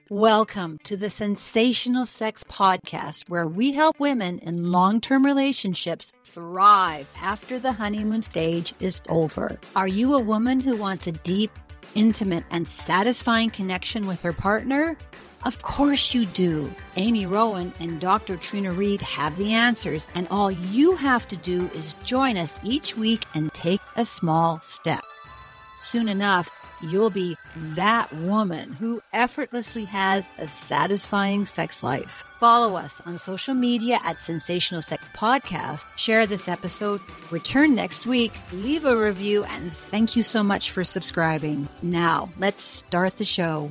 Welcome to the Sensational Sex Podcast, where we help women in long-term relationships thrive after the honeymoon stage is over. Are you a woman who wants a deep, intimate, and satisfying connection with her partner? Of course you do. Amy Rowan and Dr. Trina Reed have the answers, and all you have to do is join us each week and take a small step. Soon enough, you'll be that woman who effortlessly has a satisfying sex life. Follow us on social media at Sensational Sex Podcast. Share this episode. Return next week. Leave a review. And thank you so much for subscribing. Now, let's start the show.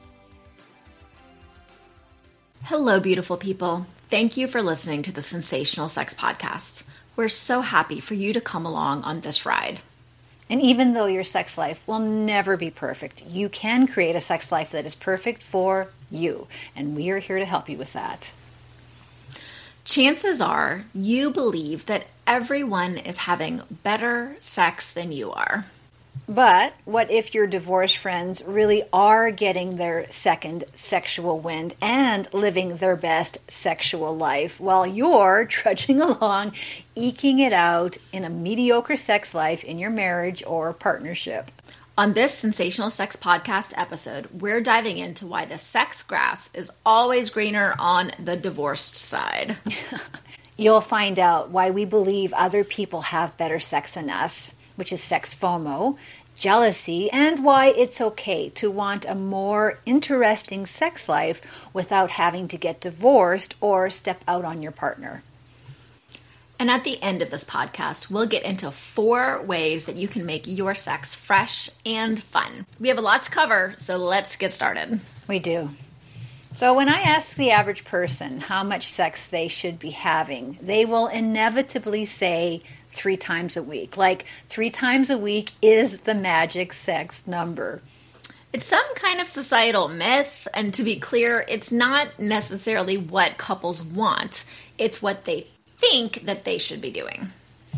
Hello, beautiful people. Thank you for listening to the Sensational Sex Podcast. We're so happy for you to come along on this ride. And even though your sex life will never be perfect, you can create a sex life that is perfect for you. And we are here to help you with that. Chances are you believe that everyone is having better sex than you are. But what if your divorced friends really are getting their second sexual wind and living their best sexual life while you're trudging along, eking it out in a mediocre sex life in your marriage or partnership? On this Sensational Sex Podcast episode, we're diving into why the sex grass is always greener on the divorced side. You'll find out why we believe other people have better sex than us, which is sex FOMO, jealousy, and why it's okay to want a more interesting sex life without having to get divorced or step out on your partner. And at the end of this podcast, we'll get into 4 ways that you can make your sex fresh and fun. We have a lot to cover, so let's get started. We do. So when I ask the average person how much sex they should be having, they will inevitably say 3 times a week. Like 3 times a week is the magic sex number. It's some kind of societal myth, and to be clear, it's not necessarily what couples want. It's what they think that they should be doing.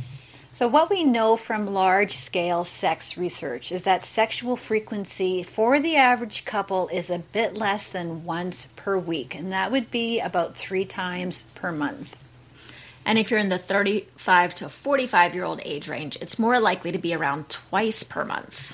So what we know from large-scale sex research is that sexual frequency for the average couple is a bit less than once per week, and that would be about 3 times per month. And if you're in the 35 to 45-year-old age range, it's more likely to be around twice per month.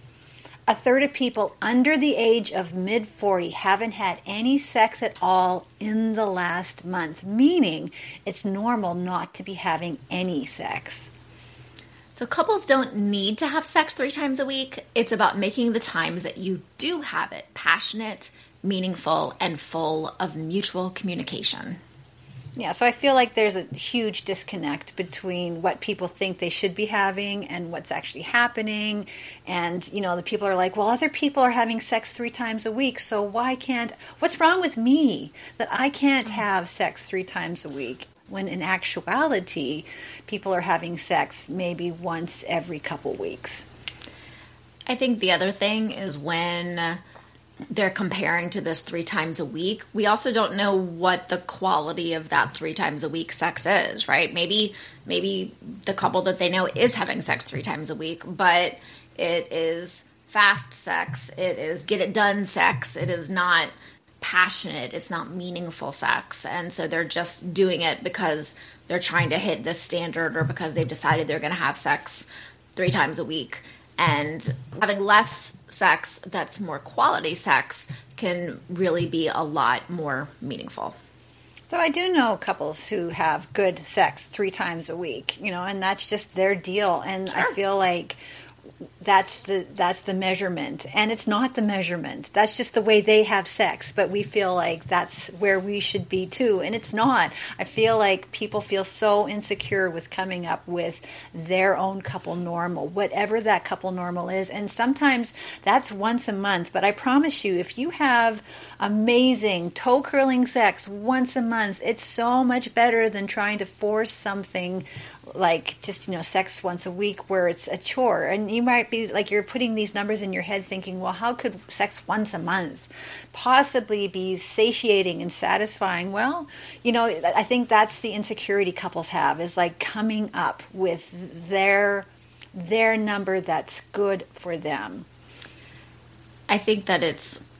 A third of people under the age of mid-40 haven't had any sex at all in the last month, meaning it's normal not to be having any sex. So couples don't need to have sex 3 times a week. It's about making the times that you do have it passionate, meaningful, and full of mutual communication. Yeah, so I feel like there's a huge disconnect between what people think they should be having and what's actually happening. And, you know, the people are like, well, other people are having sex 3 times a week, so what's wrong with me that I can't have sex 3 times a week? When in actuality, people are having sex maybe once every couple weeks. I think the other thing is when they're comparing to this 3 times a week, we also don't know what the quality of that 3 times a week sex is, right? Maybe the couple that they know is having sex 3 times a week, but it is fast sex, it is get it done sex, it is not passionate, it's not meaningful sex. And so they're just doing it because they're trying to hit this standard or because they've decided they're going to have sex 3 times a week. And having less sex that's more quality sex can really be a lot more meaningful. So I do know couples who have good sex 3 times a week, you know, and that's just their deal. And sure. I feel like that's the measurement, and it's not the measurement. That's just the way they have sex, but we feel like that's where we should be too, and it's not. I feel like people feel so insecure with coming up with their own couple normal, whatever that couple normal is, and sometimes that's once a month, but I promise you, if you have amazing toe-curling sex once a month, it's so much better than trying to force something like just, you know, sex once a week where it's a chore. And you might be like, you're putting these numbers in your head thinking, well, how could sex once a month possibly be satiating and satisfying? Well, you know, I think that's the insecurity couples have, is like coming up with their number that's good for them. I think that it's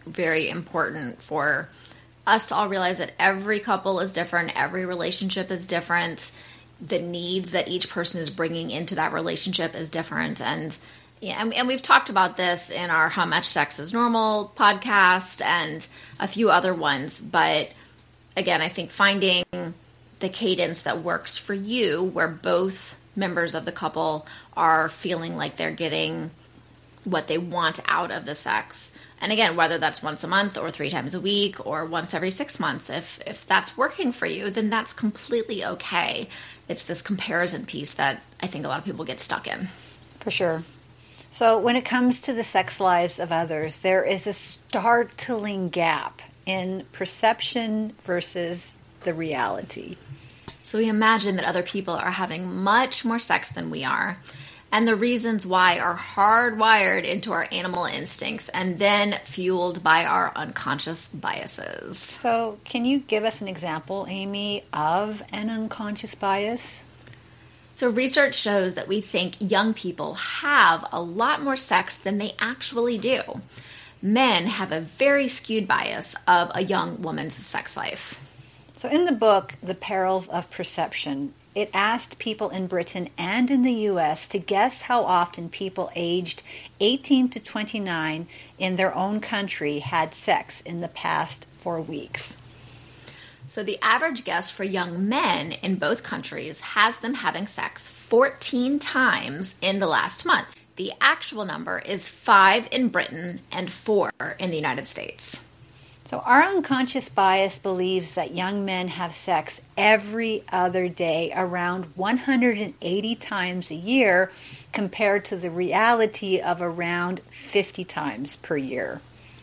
very important for us to all realize that every couple is different, every relationship is different, the needs that each person is bringing into that relationship is different. And we've talked about this in our How Much Sex is Normal podcast and a few other ones. But again, I think finding the cadence that works for you, where both members of the couple are feeling like they're getting what they want out of the sex. And again, whether that's once a month or 3 times a week or once every 6 months, if that's working for you, then that's completely okay. It's this comparison piece that I think a lot of people get stuck in. For sure. So when it comes to the sex lives of others, there is a startling gap in perception versus the reality. So we imagine that other people are having much more sex than we are. And the reasons why are hardwired into our animal instincts and then fueled by our unconscious biases. So can you give us an example, Amy, of an unconscious bias? So research shows that we think young people have a lot more sex than they actually do. Men have a very skewed bias of a young woman's sex life. So in the book, The Perils of Perception, it asked people in Britain and in the U.S. to guess how often people aged 18 to 29 in their own country had sex in the past 4 weeks. So the average guess for young men in both countries has them having sex 14 times in the last month. The actual number is 5 in Britain and 4 in the United States. So our unconscious bias believes that young men have sex every other day, around 180 times a year, compared to the reality of around 50 times per year.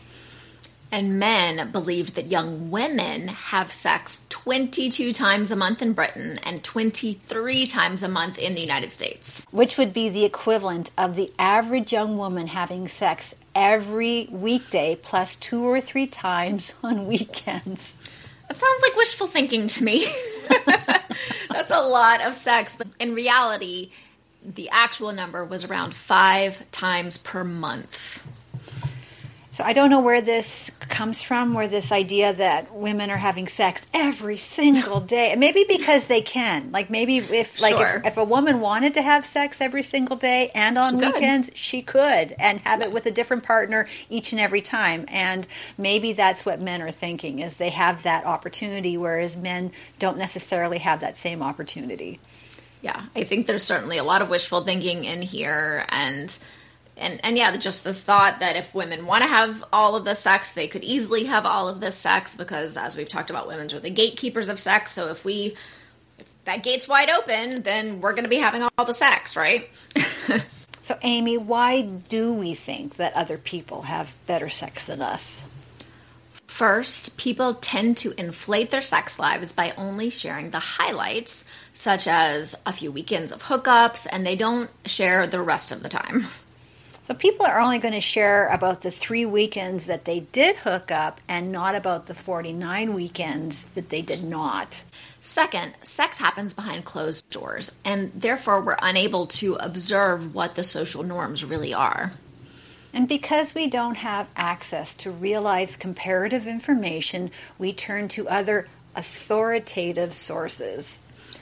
And men believe that young women have sex 22 times a month in Britain and 23 times a month in the United States. Which would be the equivalent of the average young woman having sex every weekday plus 2 or 3 times on weekends. That sounds like wishful thinking to me. That's a lot of sex. But in reality, the actual number was around 5 times per month. So I don't know where this comes from, where this idea that women are having sex every single day. Maybe because they can. Like maybe if a woman wanted to have sex every single day and on weekends, she could and have it with a different partner each and every time. And maybe that's what men are thinking, is they have that opportunity, whereas men don't necessarily have that same opportunity. Yeah, I think there's certainly a lot of wishful thinking in here, and yeah, just this thought that if women want to have all of this sex, they could easily have all of this sex because, as we've talked about, women are the gatekeepers of sex. So if that gate's wide open, then we're going to be having all the sex, right? So, Amy, why do we think that other people have better sex than us? First, people tend to inflate their sex lives by only sharing the highlights, such as a few weekends of hookups, and they don't share the rest of the time. So people are only going to share about the 3 weekends that they did hook up and not about the 49 weekends that they did not. Second, sex happens behind closed doors, and therefore we're unable to observe what the social norms really are. And because we don't have access to real-life comparative information, we turn to other authoritative sources.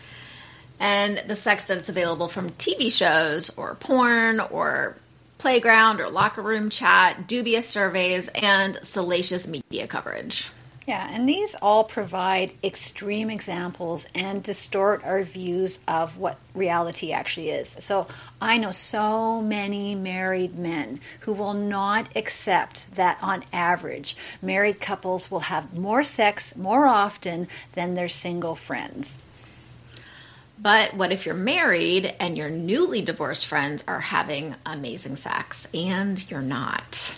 And the sex that is available from TV shows or porn or playground or locker room chat, dubious surveys, and salacious media coverage. Yeah, and these all provide extreme examples and distort our views of what reality actually is. So I know so many married men who will not accept that on average, married couples will have more sex more often than their single friends. But what if you're married and your newly divorced friends are having amazing sex and you're not?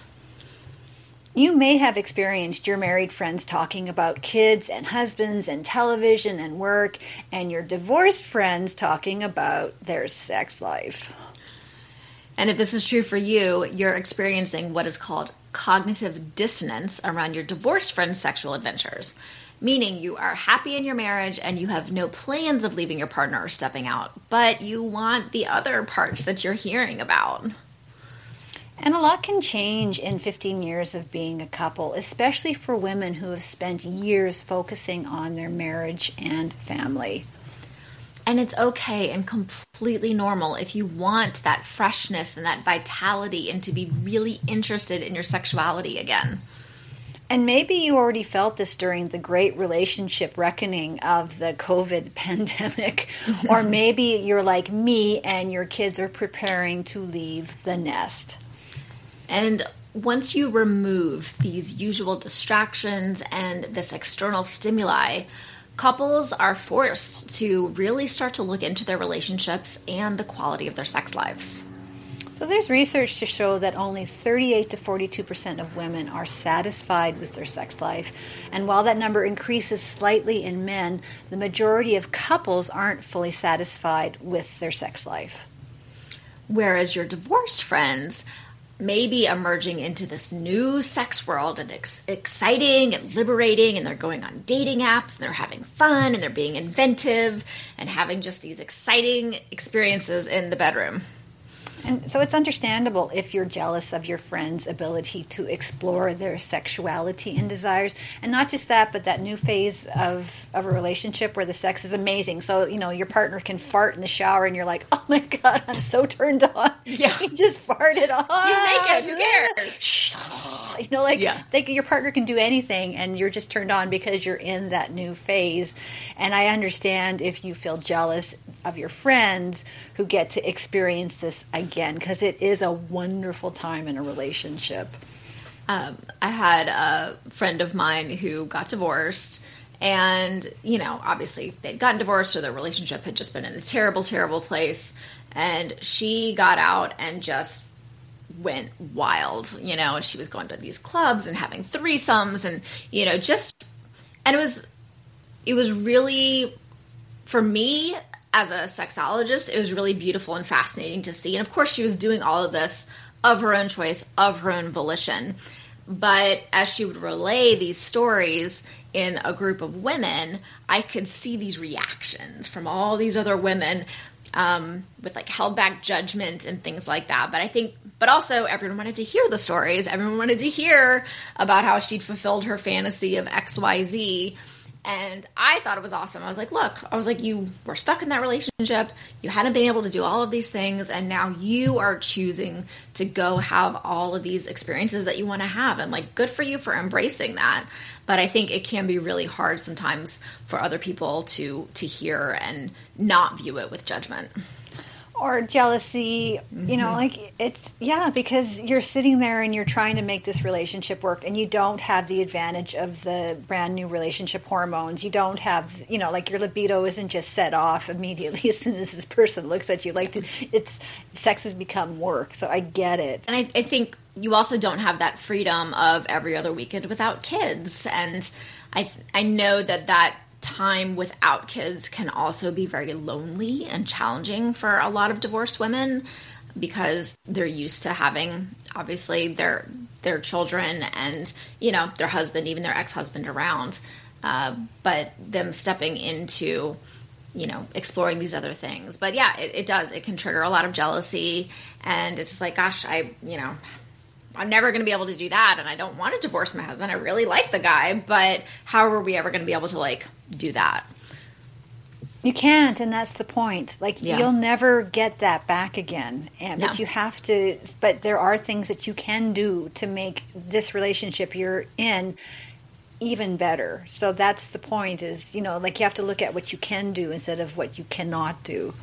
You may have experienced your married friends talking about kids and husbands and television and work, and your divorced friends talking about their sex life. And if this is true for you, you're experiencing what is called cognitive dissonance around your divorced friends' sexual adventures. Meaning you are happy in your marriage and you have no plans of leaving your partner or stepping out, but you want the other parts that you're hearing about. And a lot can change in 15 years of being a couple, especially for women who have spent years focusing on their marriage and family. And it's okay and completely normal if you want that freshness and that vitality and to be really interested in your sexuality again. And maybe you already felt this during the great relationship reckoning of the COVID pandemic. Or maybe you're like me and your kids are preparing to leave the nest. And once you remove these usual distractions and this external stimuli, couples are forced to really start to look into their relationships and the quality of their sex lives. So there's research to show that only 38 to 42% of women are satisfied with their sex life. And while that number increases slightly in men, the majority of couples aren't fully satisfied with their sex life. Whereas your divorced friends may be emerging into this new sex world and exciting and liberating, and they're going on dating apps and they're having fun and they're being inventive and having just these exciting experiences in the bedroom. And so it's understandable if you're jealous of your friend's ability to explore their sexuality and desires. And not just that, but that new phase of a relationship where the sex is amazing. So, your partner can fart in the shower and you're like, oh my God, I'm so turned on. Yeah. He just farted on. He's naked. Who cares? Your partner can do anything and you're just turned on because you're in that new phase. And I understand if you feel jealous of your friends who get to experience this again, because it is a wonderful time in a relationship. I had a friend of mine who got divorced, and, obviously they'd gotten divorced or their relationship had just been in a terrible, terrible place. And she got out and just went wild, and she was going to these clubs and having threesomes and, and it was really, for me, as a sexologist, it was really beautiful and fascinating to see. And of course, she was doing all of this of her own choice, of her own volition. But as she would relay these stories in a group of women, I could see these reactions from all these other women with held back judgment and things like that. But also everyone wanted to hear the stories. Everyone wanted to hear about how she'd fulfilled her fantasy of XYZ. And I thought it was awesome. I was like, look, you were stuck in that relationship. You hadn't been able to do all of these things. And now you are choosing to go have all of these experiences that you want to have. And good for you for embracing that. But I think it can be really hard sometimes for other people to hear and not view it with judgment. Or jealousy, because you're sitting there and you're trying to make this relationship work and you don't have the advantage of the brand new relationship hormones. You don't have, your libido isn't just set off immediately as soon as this person looks at you. Sex has become work. So I get it. And I think you also don't have that freedom of every other weekend without kids. And I know that time without kids can also be very lonely and challenging for a lot of divorced women because they're used to having, obviously, their children and, their husband, even their ex-husband around. But them stepping into, exploring these other things. But yeah, it does. It can trigger a lot of jealousy. And it's just like, gosh, I'm never going to be able to do that, and I don't want to divorce my husband. I really like the guy, but how are we ever going to be able to, do that? You can't, and that's the point. You'll never get that back again. But you have to, but there are things that you can do to make this relationship you're in even better. So that's the point is, you have to look at what you can do instead of what you cannot do.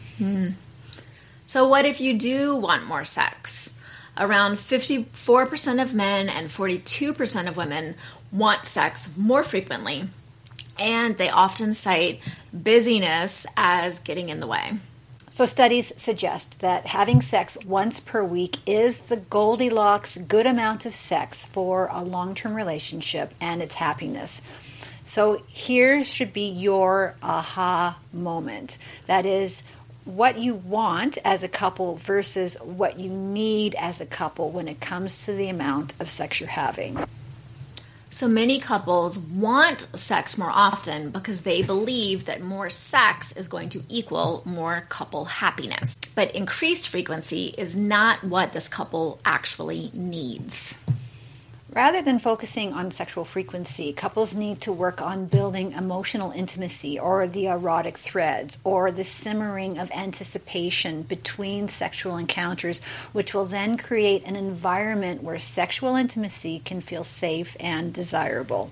So what if you do want more sex? Around 54% of men and 42% of women want sex more frequently, and they often cite busyness as getting in the way. So studies suggest that having sex once per week is the Goldilocks good amount of sex for a long-term relationship and its happiness. So here should be your aha moment. That is, what you want as a couple versus what you need as a couple when it comes to the amount of sex you're having. So many couples want sex more often because they believe that more sex is going to equal more couple happiness. But increased frequency is not what this couple actually needs. Rather than focusing on sexual frequency, couples need to work on building emotional intimacy or the erotic threads or the simmering of anticipation between sexual encounters, which will then create an environment where sexual intimacy can feel safe and desirable.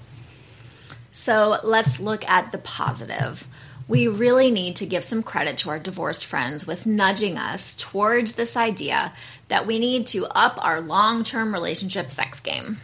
So let's look at the positive. We really need to give some credit to our divorced friends with nudging us towards this idea that we need to up our long-term relationship sex game.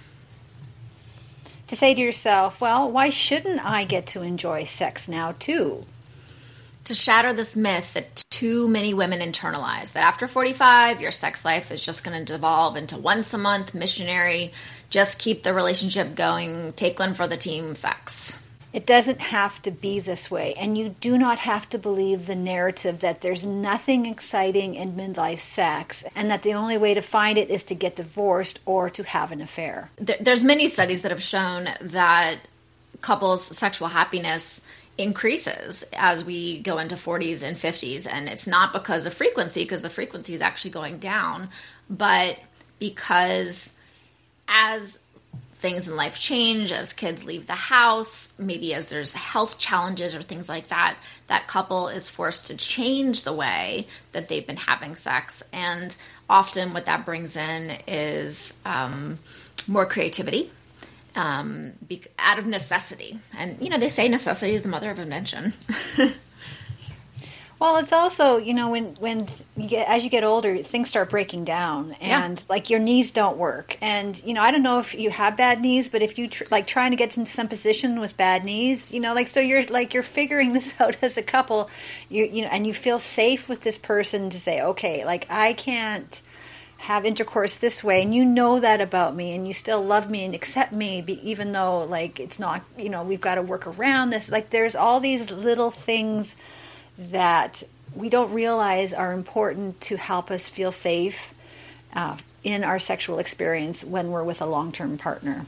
To say to yourself, well, why shouldn't I get to enjoy sex now too? To shatter this myth that too many women internalize, that after 45, your sex life is just going to devolve into once a month missionary, just keep the relationship going, take one for the team sex. It doesn't have to be this way, and you do not have to believe the narrative that there's nothing exciting in midlife sex and that the only way to find it is to get divorced or to have an affair. There's many studies that have shown that couples' sexual happiness increases as we go into 40s and 50s, and it's not because of frequency, because the frequency is actually going down, but because as things in life change, as kids leave the house, maybe as there's health challenges or things like that, that couple is forced to change the way that they've been having sex. And often what that brings in is more creativity out of necessity. And, they say necessity is the mother of invention. Well, it's also, when as you get older, things start breaking down, and like your knees don't work. And, I don't know if you have bad knees, but if you trying to get into some position with bad knees, so you're figuring this out as a couple, and you feel safe with this person to say, okay, I can't have intercourse this way, and you know that about me, and you still love me and accept me, even though it's not, we've got to work around this. There's all these little things that we don't realize are important to help us feel safe in our sexual experience when we're with a long-term partner.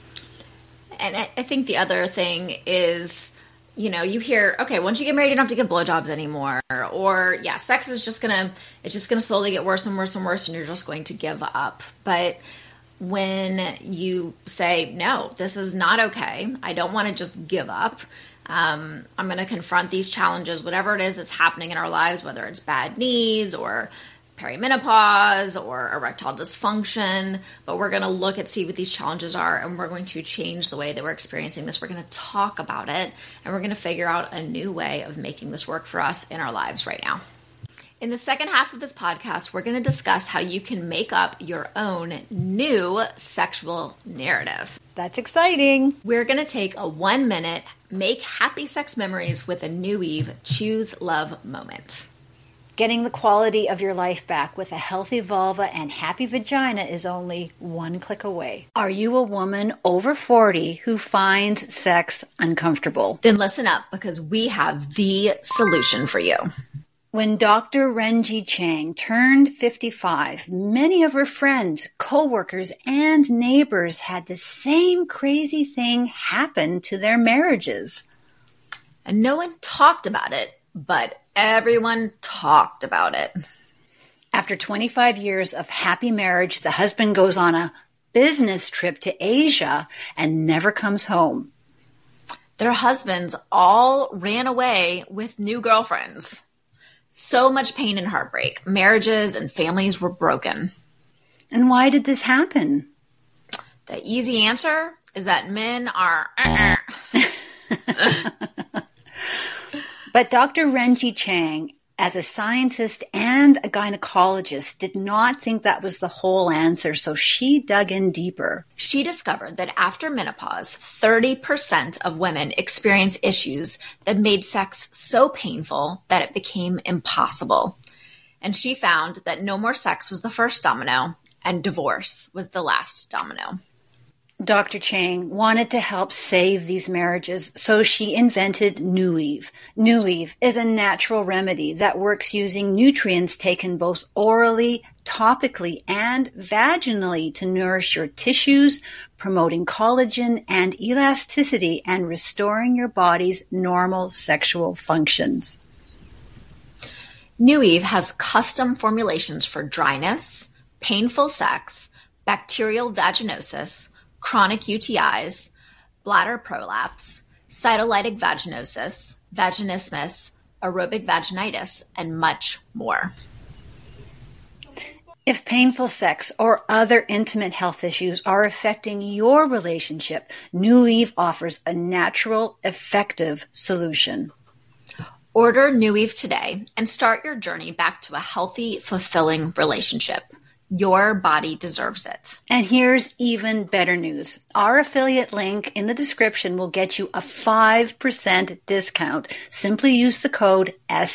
And I think the other thing is, you hear, okay, once you get married, you don't have to give blowjobs anymore. Or, sex is just gonna slowly get worse and worse and worse, and you're just going to give up. But when you say, no, this is not okay, I don't want to just give up, I'm going to confront these challenges, whatever it is that's happening in our lives, whether it's bad knees or perimenopause or erectile dysfunction, but we're going to see what these challenges are, and we're going to change the way that we're experiencing this. We're going to talk about it, and we're going to figure out a new way of making this work for us in our lives right now. In the second half of this podcast, we're going to discuss how you can make up your own new sexual narrative. That's exciting. We're going to take a 1-minute make happy sex memories with a New Eve choose love moment. Getting the quality of your life back with a healthy vulva and happy vagina is only one click away. Are you a woman over 40 who finds sex uncomfortable? Then listen up, because we have the solution for you. When Dr. Renji Chang turned 55, many of her friends, co-workers, and neighbors had the same crazy thing happen to their marriages. And no one talked about it, but everyone talked about it. After 25 years of happy marriage, the husband goes on a business trip to Asia and never comes home. Their husbands all ran away with new girlfriends. So much pain and heartbreak. Marriages and families were broken. And why did this happen? The easy answer is that men are... But Dr. Renji Chang, as a scientist and a gynecologist, did not think that was the whole answer, so she dug in deeper. She discovered that after menopause, 30% of women experience issues that made sex so painful that it became impossible. And she found that no more sex was the first domino, and divorce was the last domino. Dr. Chang wanted to help save these marriages, so she invented New Eve. New Eve is a natural remedy that works using nutrients taken both orally, topically, and vaginally to nourish your tissues, promoting collagen and elasticity, and restoring your body's normal sexual functions. New Eve has custom formulations for dryness, painful sex, bacterial vaginosis, chronic UTIs, bladder prolapse, cytolytic vaginosis, vaginismus, aerobic vaginitis, and much more. If painful sex or other intimate health issues are affecting your relationship, New Eve offers a natural, effective solution. Order New Eve today and start your journey back to a healthy, fulfilling relationship. Your body deserves it. And here's even better news. Our affiliate link in the description will get you a 5% discount. Simply use the code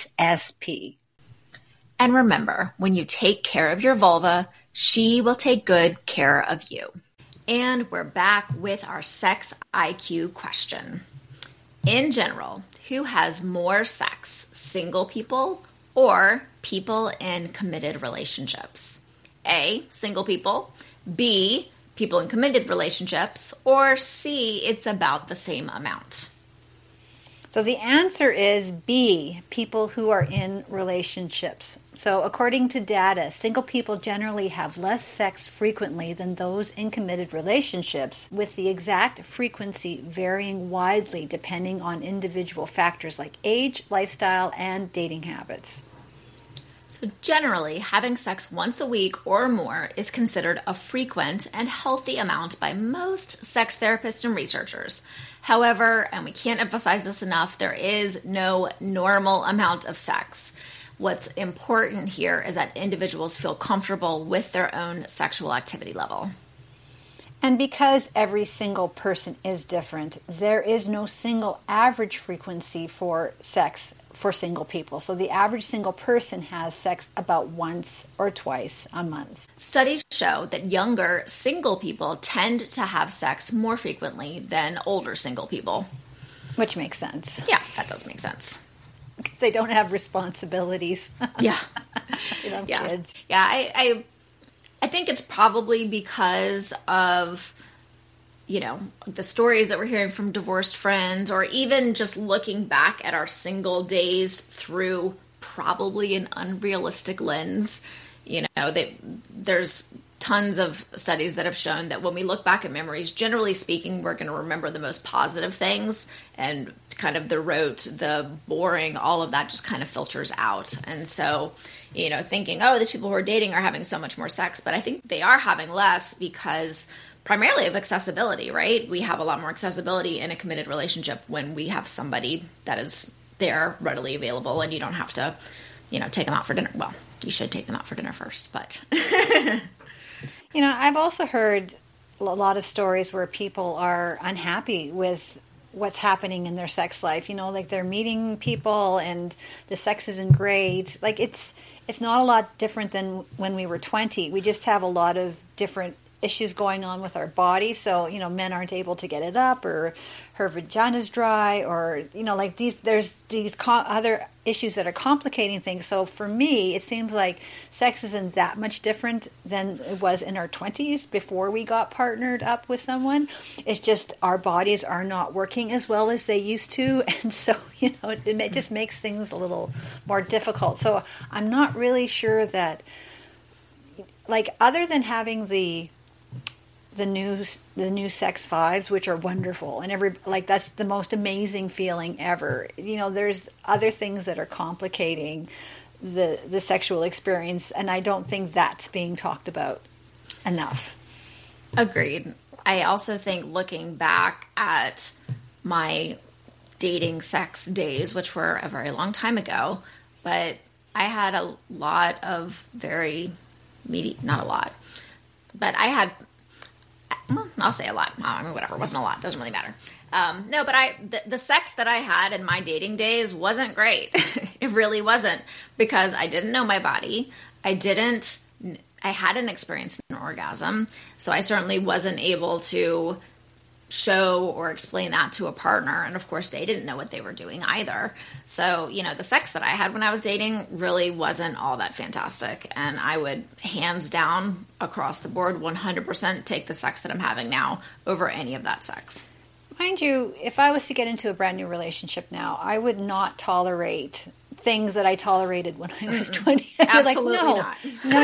SSP. And remember, when you take care of your vulva, she will take good care of you. And we're back with our sex IQ question. In general, who has more sex, single people or people in committed relationships? A, single people, B, people in committed relationships, or C, it's about the same amount. So the answer is B, people who are in relationships. So according to data, single people generally have less sex frequently than those in committed relationships, with the exact frequency varying widely depending on individual factors like age, lifestyle, and dating habits. So generally, having sex once a week or more is considered a frequent and healthy amount by most sex therapists and researchers. However, and we can't emphasize this enough, there is no normal amount of sex. What's important here is that individuals feel comfortable with their own sexual activity level. And because every single person is different, there is no single average frequency for sex for single people. So the average single person has sex about once or twice a month. Studies show that younger single people tend to have sex more frequently than older single people. Which makes sense. Yeah, that does make sense. Because they don't have responsibilities. Yeah. They don't have Yeah. kids. Yeah, I think it's probably because of, you know, the stories that we're hearing from divorced friends, or even just looking back at our single days through probably an unrealistic lens. You know, there's tons of studies that have shown that when we look back at memories, generally speaking, we're going to remember the most positive things, and kind of the rote, the boring, all of that just kind of filters out. And so, you know, thinking, oh, these people who are dating are having so much more sex, but I think they are having less because primarily of accessibility, right? We have a lot more accessibility in a committed relationship when we have somebody that is there readily available, and you don't have to, you know, take them out for dinner. Well, you should take them out for dinner first, but You know, I've also heard a lot of stories where people are unhappy with what's happening in their sex life. You know, like they're meeting people and the sex isn't great. Like it's not a lot different than when we were 20. We just have a lot of different issues going on with our body. So, you know, men aren't able to get it up, or her vagina's dry, or, you know, like there's these other issues that are complicating things. So for me, it seems like sex isn't that much different than it was in our 20s before we got partnered up with someone. It's just our bodies are not working as well as they used to. And so, you know, it just makes things a little more difficult. So I'm not really sure that, like, other than having the new Sex Fives, which are wonderful, and that's the most amazing feeling ever. You know, there's other things that are complicating the sexual experience, and I don't think that's being talked about enough. Agreed. I also think looking back at my dating sex days, which were a very long time ago, but I had a lot of very meaty, not a lot, but I had, I'll say a lot. I mean, whatever. It wasn't a lot. Doesn't really matter. No, but the sex that I had in my dating days wasn't great. It really wasn't, because I didn't know my body. I hadn't experienced an orgasm. So I certainly wasn't able to show or explain that to a partner. And of course, they didn't know what they were doing either. So, you know, the sex that I had when I was dating really wasn't all that fantastic. And I would, hands down, across the board, 100% take the sex that I'm having now over any of that sex. Mind you, if I was to get into a brand new relationship now, I would not tolerate things that I tolerated when I was 20. Absolutely like,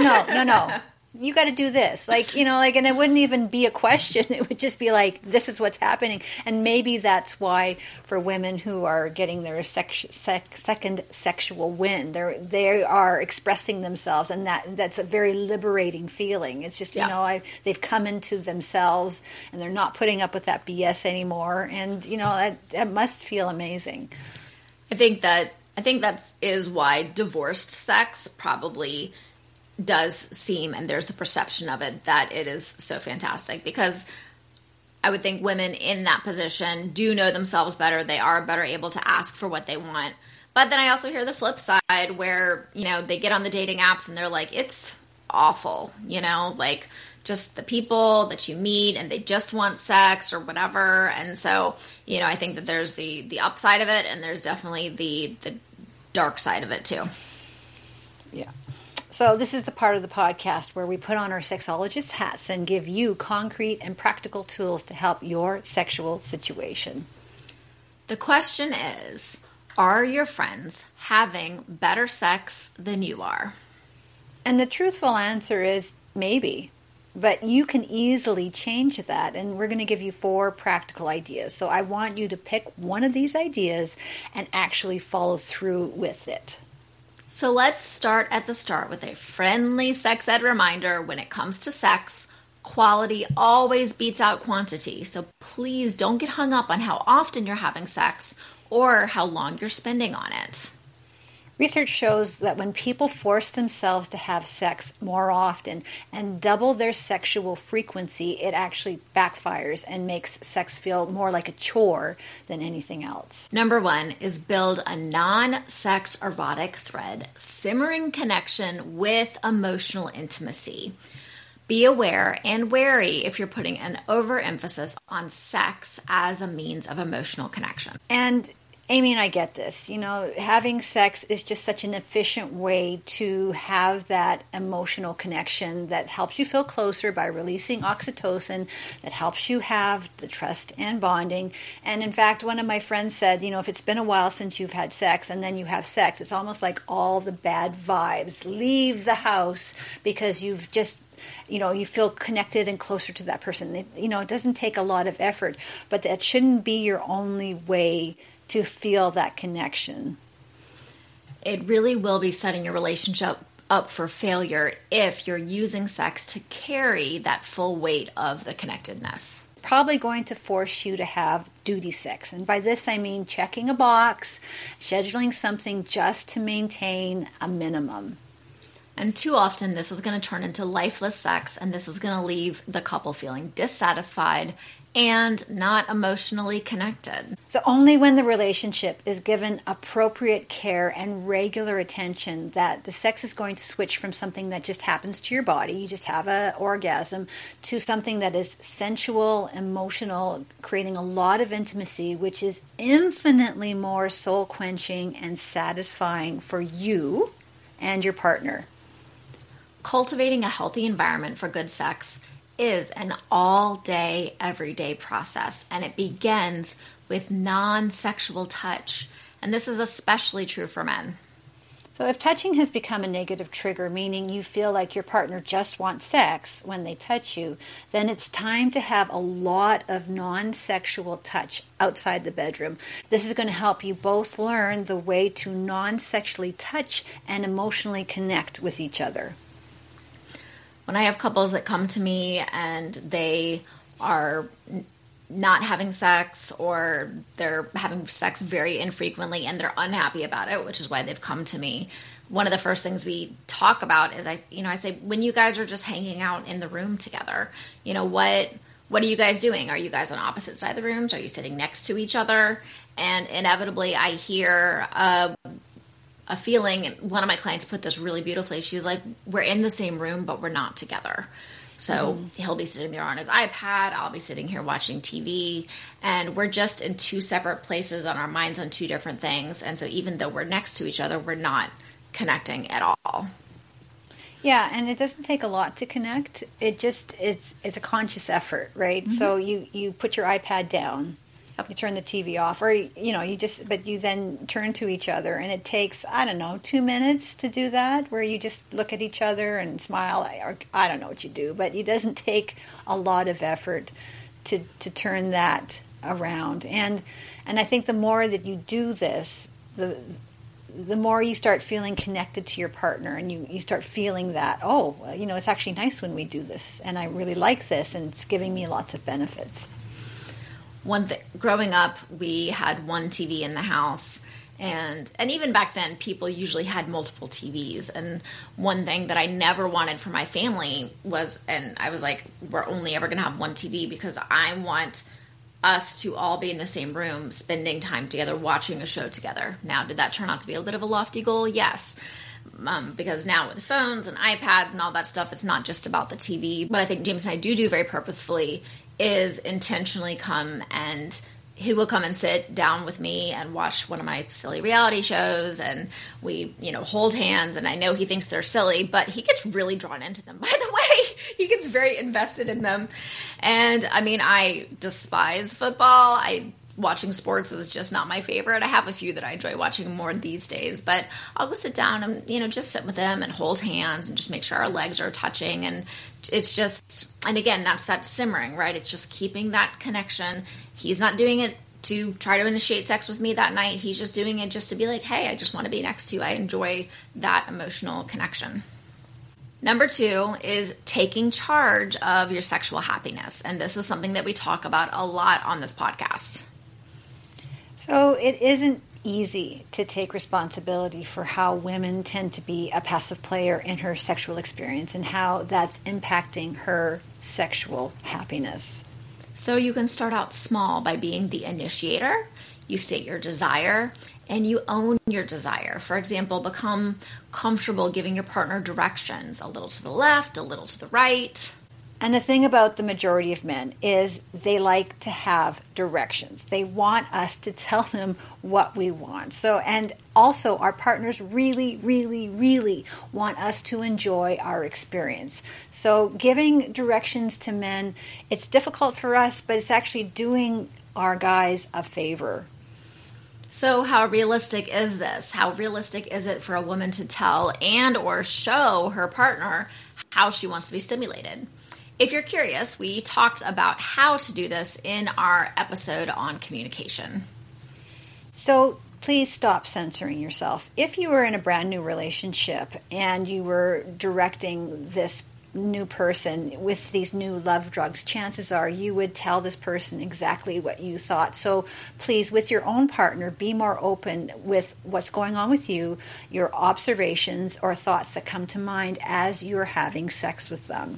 no. You got to do this. Like, and it wouldn't even be a question. It would just be like, this is what's happening. And maybe that's why for women who are getting their second sexual win, they are expressing themselves. And that's a very liberating feeling. It's just, they've come into themselves and they're not putting up with that BS anymore. And, that must feel amazing. I think that is why divorced sex probably does seem, and there's the perception of it, that it is so fantastic, because I would think women in that position do know themselves better. They are better able to ask for what they want. But then I also hear the flip side where, they get on the dating apps and they're like, it's awful, like just the people that you meet and they just want sex or whatever. And so, I think that there's the upside of it, and there's definitely the dark side of it too. Yeah. So this is the part of the podcast where we put on our sexologist hats and give you concrete and practical tools to help your sexual situation. The question is, are your friends having better sex than you are? And the truthful answer is maybe. But you can easily change that, and we're going to give you 4 practical ideas. So I want you to pick one of these ideas and actually follow through with it. So let's start at the start with a friendly sex ed reminder. When it comes to sex, quality always beats out quantity. So please don't get hung up on how often you're having sex or how long you're spending on it. Research shows that when people force themselves to have sex more often and double their sexual frequency, it actually backfires and makes sex feel more like a chore than anything else. Number 1 is build a non-sex erotic thread, simmering connection with emotional intimacy. Be aware and wary if you're putting an overemphasis on sex as a means of emotional connection. And Amy and I get this. Having sex is just such an efficient way to have that emotional connection that helps you feel closer by releasing oxytocin, that helps you have the trust and bonding. And in fact, one of my friends said, if it's been a while since you've had sex and then you have sex, it's almost like all the bad vibes leave the house because you've just you feel connected and closer to that person. It doesn't take a lot of effort, but that shouldn't be your only way to feel that connection. It really will be setting your relationship up for failure if you're using sex to carry that full weight of the connectedness. Probably going to force you to have duty sex. And by this I mean checking a box, scheduling something just to maintain a minimum. And too often this is going to turn into lifeless sex, and this is going to leave the couple feeling dissatisfied and not emotionally connected. So only when the relationship is given appropriate care and regular attention that the sex is going to switch from something that just happens to your body, you just have an orgasm, to something that is sensual, emotional, creating a lot of intimacy, which is infinitely more soul-quenching and satisfying for you and your partner. Cultivating a healthy environment for good sex is an all-day, everyday process, and it begins with non-sexual touch. And this is especially true for men. So if touching has become a negative trigger, meaning you feel like your partner just wants sex when they touch you, then it's time to have a lot of non-sexual touch outside the bedroom. This is going to help you both learn the way to non-sexually touch and emotionally connect with each other. When I have couples that come to me and they are not having sex, or they're having sex very infrequently and they're unhappy about it, which is why they've come to me, one of the first things we talk about is I say, when you guys are just hanging out in the room together, what are you guys doing? Are you guys on opposite sides of the rooms? Are you sitting next to each other? And inevitably I hear a feeling, and one of my clients put this really beautifully. She's like, we're in the same room, but we're not together. So he'll be sitting there on his iPad. I'll be sitting here watching TV. And we're just in 2 separate places on our minds on 2 different things. And so even though we're next to each other, we're not connecting at all. Yeah, and it doesn't take a lot to connect. It's a conscious effort, right? So you put your iPad down. You turn the TV off, or but you then turn to each other, and it takes 2 minutes to do that, where you just look at each other and smile. Or I don't know what you do, but it doesn't take a lot of effort to turn that around. And I think the more that you do this, the more you start feeling connected to your partner, and you start feeling that, it's actually nice when we do this, and I really like this, and it's giving me lots of benefits. One thing, growing up, we had one TV in the house, and even back then, people usually had multiple TVs. And one thing that I never wanted for my family was, and I was like, we're only ever going to have one TV because I want us to all be in the same room, spending time together, watching a show together. Now, did that turn out to be a bit of a lofty goal? Yes. Because now with phones and iPads and all that stuff, it's not just about the TV. But I think James and I do very purposefully is intentionally he will come and sit down with me and watch one of my silly reality shows, and we, hold hands, and I know he thinks they're silly, but he gets really drawn into them, by the way. He gets very invested in them. And I despise football. Watching sports is just not my favorite. I have a few that I enjoy watching more these days, but I'll go sit down and, just sit with him and hold hands and just make sure our legs are touching. And it's just, and again, that's that simmering, right? It's just keeping that connection. He's not doing it to try to initiate sex with me that night. He's just doing it just to be like, hey, I just want to be next to you. I enjoy that emotional connection. Number 2 is taking charge of your sexual happiness. And this is something that we talk about a lot on this podcast. So it isn't easy to take responsibility for how women tend to be a passive player in her sexual experience and how that's impacting her sexual happiness. So you can start out small by being the initiator. You state your desire and you own your desire. For example, become comfortable giving your partner directions, a little to the left, a little to the right. And the thing about the majority of men is they like to have directions. They want us to tell them what we want. So, and also our partners really, really, really want us to enjoy our experience. So giving directions to men, it's difficult for us, but it's actually doing our guys a favor. So how realistic is this? How realistic is it for a woman to tell and or show her partner how she wants to be stimulated? If you're curious, we talked about how to do this in our episode on communication. So please stop censoring yourself. If you were in a brand new relationship and you were directing this new person with these new love drugs, chances are you would tell this person exactly what you thought. So please, with your own partner, be more open with what's going on with you, your observations or thoughts that come to mind as you're having sex with them.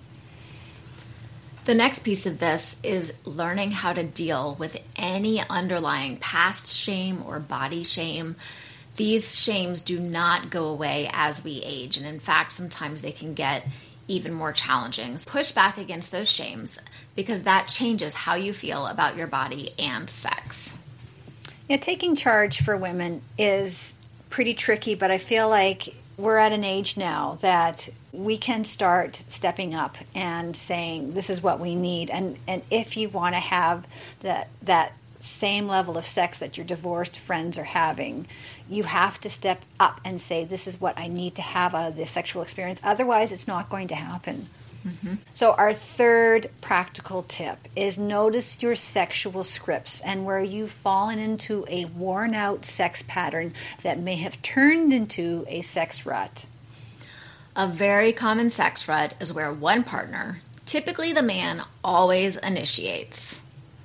The next piece of this is learning how to deal with any underlying past shame or body shame. These shames do not go away as we age, and in fact, sometimes they can get even more challenging. Push back against those shames because that changes how you feel about your body and sex. Yeah, taking charge for women is pretty tricky, but I feel like we're at an age now that we can start stepping up and saying, this is what we need. And if you want to have that same level of sex that your divorced friends are having, you have to step up and say, this is what I need to have out of this sexual experience. Otherwise, it's not going to happen. Mm-hmm. So our third practical tip is notice your sexual scripts and where you've fallen into a worn-out sex pattern that may have turned into a sex rut. A very common sex rut is where one partner, typically the man, always initiates.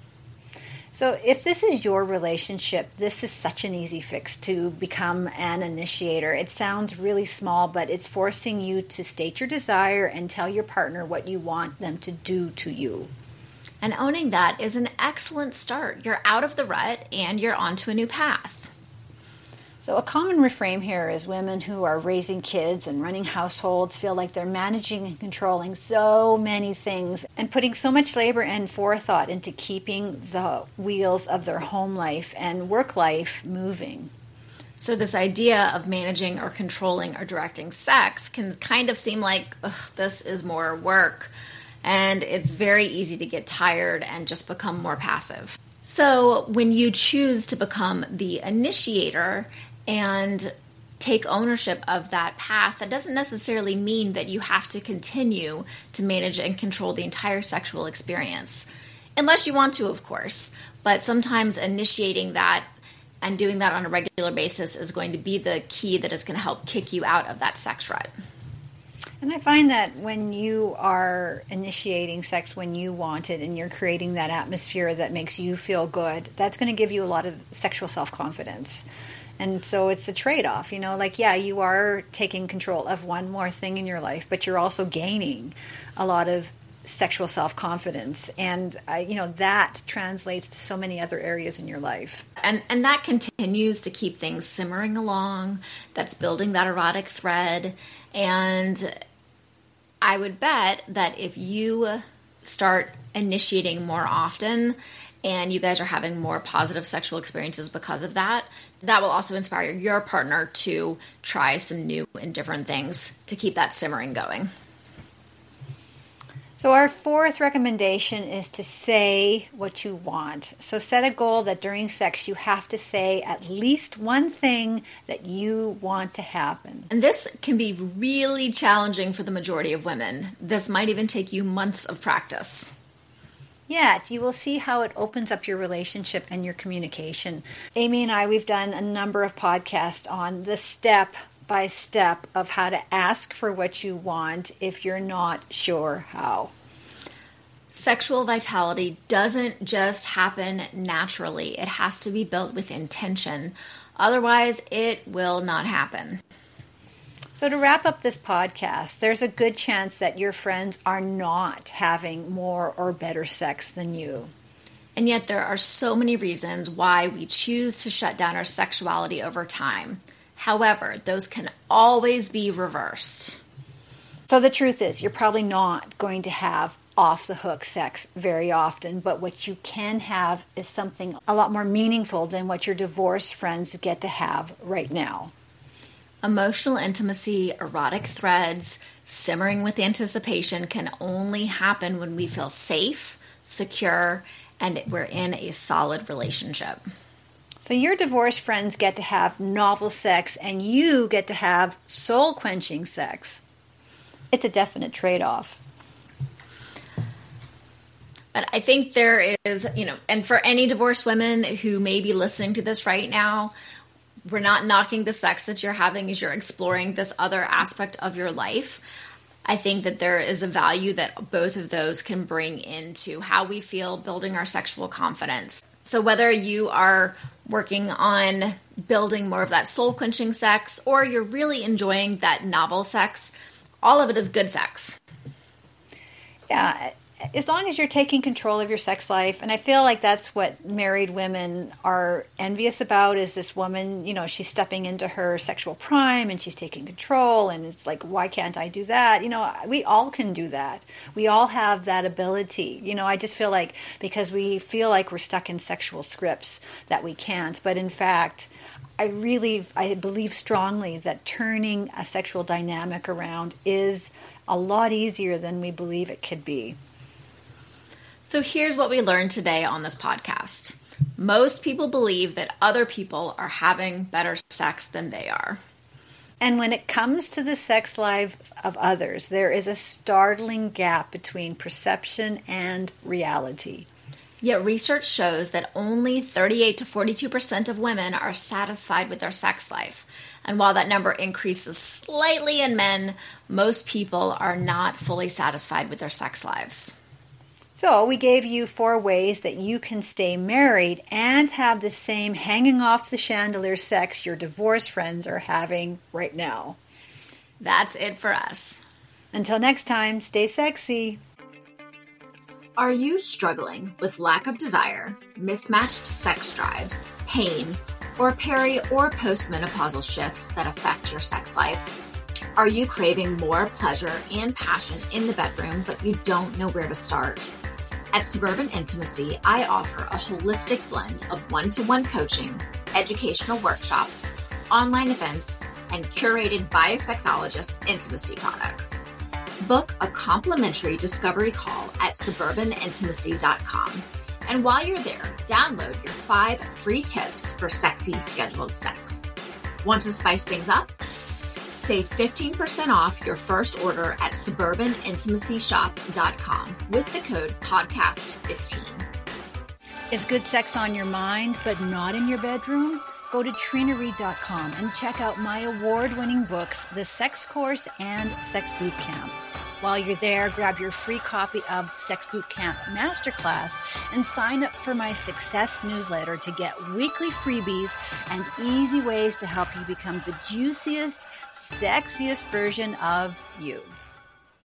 So if this is your relationship, this is such an easy fix to become an initiator. It sounds really small, but it's forcing you to state your desire and tell your partner what you want them to do to you. And owning that is an excellent start. You're out of the rut and you're onto a new path. So a common refrain here is women who are raising kids and running households feel like they're managing and controlling so many things and putting so much labor and forethought into keeping the wheels of their home life and work life moving. So this idea of managing or controlling or directing sex can kind of seem like, this is more work. And it's very easy to get tired and just become more passive. So when you choose to become the initiator and take ownership of that path, that doesn't necessarily mean that you have to continue to manage and control the entire sexual experience. Unless you want to, of course. But sometimes initiating that and doing that on a regular basis is going to be the key that is going to help kick you out of that sex rut. And I find that when you are initiating sex when you want it and you're creating that atmosphere that makes you feel good, that's going to give you a lot of sexual self-confidence. And so it's a trade-off, you are taking control of one more thing in your life, but you're also gaining a lot of sexual self-confidence. And, that translates to so many other areas in your life. And that continues to keep things simmering along. That's building that erotic thread. And I would bet that if you start initiating more often and you guys are having more positive sexual experiences because of that, that will also inspire your partner to try some new and different things to keep that simmering going. So our fourth recommendation is to say what you want. So set a goal that during sex you have to say at least one thing that you want to happen. And this can be really challenging for the majority of women. This might even take you months of practice. Yet you will see how it opens up your relationship and your communication. Amy and I, we've done a number of podcasts on the step by step of how to ask for what you want if you're not sure how. Sexual vitality doesn't just happen naturally. It has to be built with intention. Otherwise, it will not happen. So to wrap up this podcast, there's a good chance that your friends are not having more or better sex than you. And yet there are so many reasons why we choose to shut down our sexuality over time. However, those can always be reversed. So the truth is, you're probably not going to have off-the-hook sex very often, but what you can have is something a lot more meaningful than what your divorced friends get to have right now. Emotional intimacy, erotic threads, simmering with anticipation can only happen when we feel safe, secure, and we're in a solid relationship. So your divorced friends get to have novel sex and you get to have soul-quenching sex. It's a definite trade-off. But I think there is, and for any divorced women who may be listening to this right now, we're not knocking the sex that you're having as you're exploring this other aspect of your life. I think that there is a value that both of those can bring into how we feel building our sexual confidence. So whether you are working on building more of that soul-quenching sex or you're really enjoying that novel sex, all of it is good sex. Yeah, as long as you're taking control of your sex life. And I feel like that's what married women are envious about, is this woman, she's stepping into her sexual prime and she's taking control. And it's like, why can't I do that? We all can do that. We all have that ability. I just feel like because we feel like we're stuck in sexual scripts that we can't. But in fact, I believe strongly that turning a sexual dynamic around is a lot easier than we believe it could be. So here's what we learned today on this podcast. Most people believe that other people are having better sex than they are. And when it comes to the sex lives of others, there is a startling gap between perception and reality. Yet research shows that only 38 to 42% of women are satisfied with their sex life. And while that number increases slightly in men, most people are not fully satisfied with their sex lives. So we gave you 4 ways that you can stay married and have the same hanging off the chandelier sex your divorced friends are having right now. That's it for us. Until next time, stay sexy. Are you struggling with lack of desire, mismatched sex drives, pain, or peri- or postmenopausal shifts that affect your sex life? Are you craving more pleasure and passion in the bedroom, but you don't know where to start? At Suburban Intimacy, I offer a holistic blend of one-to-one coaching, educational workshops, online events, and curated by a sexologist intimacy products. Book a complimentary discovery call at suburbanintimacy.com. And while you're there, download your 5 free tips for sexy scheduled sex. Want to spice things up? Save 15% off your first order at suburbanintimacyshop.com with the code podcast15. Is good sex on your mind but not in your bedroom? Go to trinareed.com and check out my award-winning books, The Sex Course and Sex Boot Camp. While you're there, grab your free copy of Sex Boot Camp Masterclass and sign up for my Success newsletter to get weekly freebies and easy ways to help you become the juiciest, sexiest version of you.